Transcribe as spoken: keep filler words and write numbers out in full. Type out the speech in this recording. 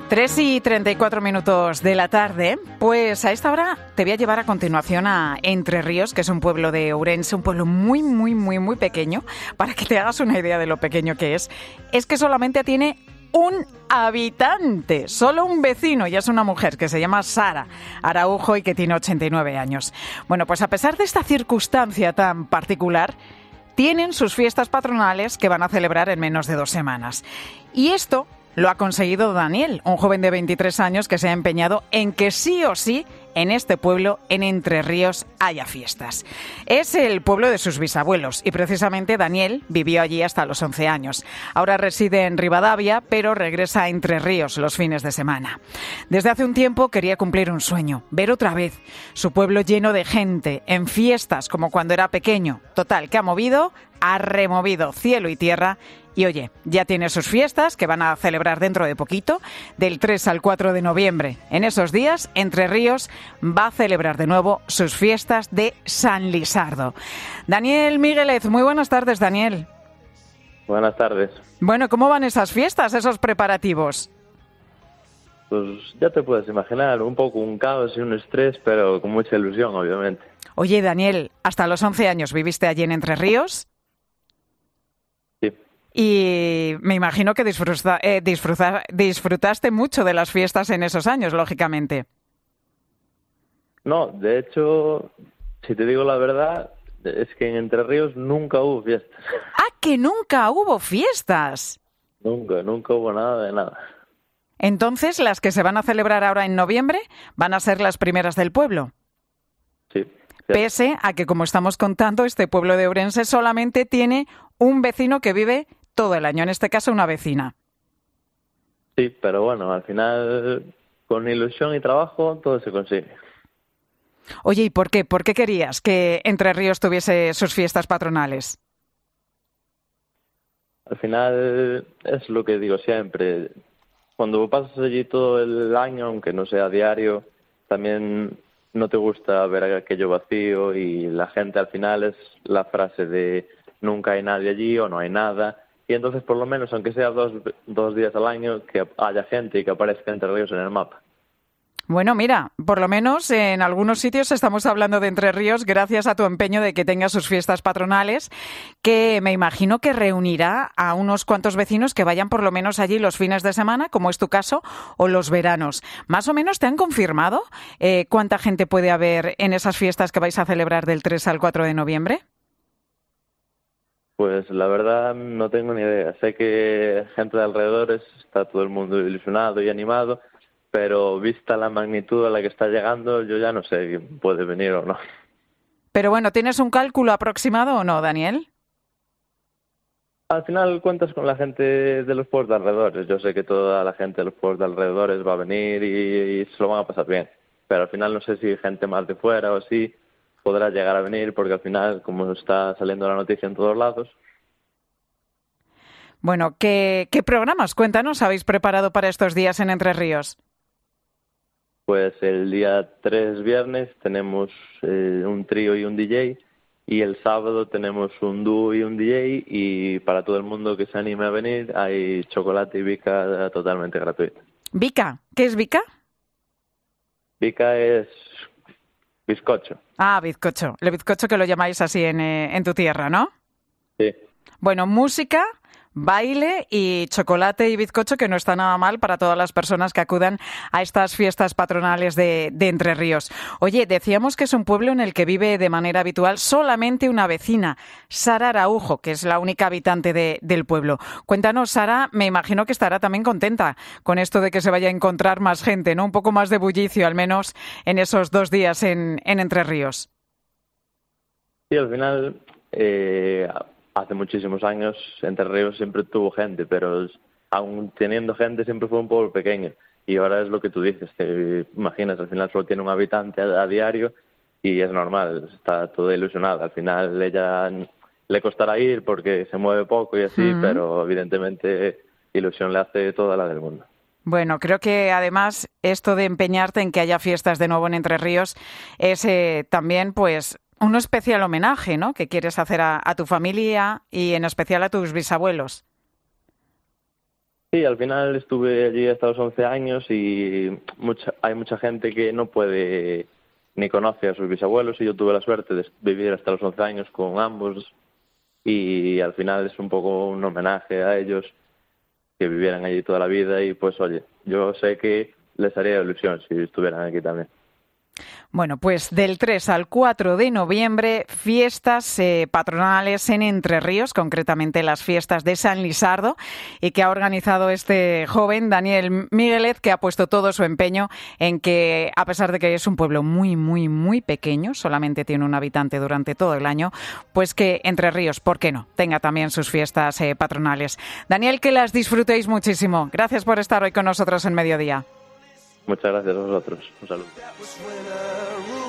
Tres y treinta y cuatro minutos de la tarde. Pues a esta hora te voy a llevar a continuación a Entre Ríos, que es un pueblo de Ourense, un pueblo muy, muy, muy, muy pequeño. Para que te hagas una idea de lo pequeño que es, es que solamente tiene un habitante, solo un vecino, y es una mujer que se llama Sara Araujo y que tiene ochenta y nueve años. Bueno, pues a pesar de esta circunstancia tan particular, tienen sus fiestas patronales que van a celebrar en menos de dos semanas. Y esto lo ha conseguido Daniel, un joven de veintitrés años que se ha empeñado en que sí o sí en este pueblo, en Entre Ríos, haya fiestas. Es el pueblo de sus bisabuelos y precisamente Daniel vivió allí hasta los once años. Ahora reside en Rivadavia, pero regresa a Entre Ríos los fines de semana. Desde hace un tiempo quería cumplir un sueño, ver otra vez su pueblo lleno de gente, en fiestas como cuando era pequeño. Total, que ha movido, ha removido cielo y tierra. Y oye, ya tiene sus fiestas que van a celebrar dentro de poquito, del tres al cuatro de noviembre. En esos días, Entre Ríos va a celebrar de nuevo sus fiestas de San Lisardo. Daniel Miguelez, muy buenas tardes, Daniel. Buenas tardes. Bueno, ¿cómo van esas fiestas, esos preparativos? Pues ya te puedes imaginar, un poco un caos y un estrés, pero con mucha ilusión, obviamente. Oye, Daniel, hasta los once años viviste allí en Entre Ríos. Y me imagino que disfruta, eh, disfruta, disfrutaste mucho de las fiestas en esos años, lógicamente. No, de hecho, si te digo la verdad, es que en Entre Ríos nunca hubo fiestas. ¡Ah, que nunca hubo fiestas! Nunca, nunca hubo nada de nada. Entonces, las que se van a celebrar ahora en noviembre van a ser las primeras del pueblo. Sí. Pese a que, como estamos contando, este pueblo de Ourense solamente tiene un vecino que vive todo el año, en este caso una vecina. Sí, pero bueno, al final, con ilusión y trabajo, todo se consigue. Oye, ¿y por qué? ¿Por qué querías que Entre Ríos tuviese sus fiestas patronales? Al final, es lo que digo siempre. Cuando pasas allí todo el año, aunque no sea diario, también no te gusta ver aquello vacío y la gente al final es la frase de nunca hay nadie allí o no hay nada. Y entonces, por lo menos, aunque sea dos, dos días al año, que haya gente y que aparezca Entre Ríos en el mapa. Bueno, mira, por lo menos en algunos sitios estamos hablando de Entre Ríos gracias a tu empeño de que tenga sus fiestas patronales, que me imagino que reunirá a unos cuantos vecinos que vayan por lo menos allí los fines de semana, como es tu caso, o los veranos. ¿Más o menos te han confirmado eh, cuánta gente puede haber en esas fiestas que vais a celebrar del tres al cuatro de noviembre? Pues la verdad no tengo ni idea. Sé que gente de alrededores está todo el mundo ilusionado y animado, pero vista la magnitud a la que está llegando, yo ya no sé quién puede venir o no. Pero bueno, ¿tienes un cálculo aproximado o no, Daniel? Al final cuentas con la gente de los pueblos de alrededores. Yo sé que toda la gente de los pueblos de alrededores va a venir y, y se lo van a pasar bien. Pero al final no sé si gente más de fuera o así podrá llegar a venir, porque al final, como está saliendo la noticia en todos lados. Bueno, ¿qué, qué programas, cuéntanos, habéis preparado para estos días en Entre Ríos? Pues el día tres, viernes, tenemos eh, un trío y un D J, y el sábado tenemos un dúo y un D J, y para todo el mundo que se anime a venir hay chocolate y bica totalmente gratuita. ¿Bica? ¿Qué es bica? Bica es bizcocho. Ah, bizcocho. El bizcocho que lo llamáis así en, eh, en tu tierra, ¿no? Sí. Bueno, música, baile y chocolate y bizcocho, que no está nada mal para todas las personas que acudan a estas fiestas patronales de, de Entre Ríos. Oye, decíamos que es un pueblo en el que vive de manera habitual solamente una vecina, Sara Araujo, que es la única habitante de, del pueblo. Cuéntanos, Sara, me imagino que estará también contenta con esto de que se vaya a encontrar más gente, ¿no? Un poco más de bullicio, al menos en esos dos días en, en Entre Ríos. Sí, al final... Eh... Hace muchísimos años Entre Ríos siempre tuvo gente, pero aún teniendo gente siempre fue un pueblo pequeño. Y ahora es lo que tú dices, te imaginas, al final solo tiene un habitante a, a diario y es normal, está toda ilusionada. Al final ella le costará ir porque se mueve poco y así, uh-huh. Pero evidentemente ilusión le hace toda la del mundo. Bueno, creo que además esto de empeñarte en que haya fiestas de nuevo en Entre Ríos es eh, también pues un especial homenaje, ¿no?, que quieres hacer a, a tu familia y en especial a tus bisabuelos. Sí, al final estuve allí hasta los once años y mucha, hay mucha gente que no puede ni conoce a sus bisabuelos y yo tuve la suerte de vivir hasta los once años con ambos y al final es un poco un homenaje a ellos que vivieran allí toda la vida y pues oye, yo sé que les haría ilusión si estuvieran aquí también. Bueno, pues del tres al cuatro de noviembre, fiestas eh, patronales en Entre Ríos, concretamente las fiestas de San Lisardo, y que ha organizado este joven, Daniel Míguelez, que ha puesto todo su empeño en que, a pesar de que es un pueblo muy, muy, muy pequeño, solamente tiene un habitante durante todo el año, pues que Entre Ríos, ¿por qué no?, tenga también sus fiestas eh, patronales. Daniel, que las disfrutéis muchísimo. Gracias por estar hoy con nosotros en Mediodía. Muchas gracias a vosotros. Un saludo.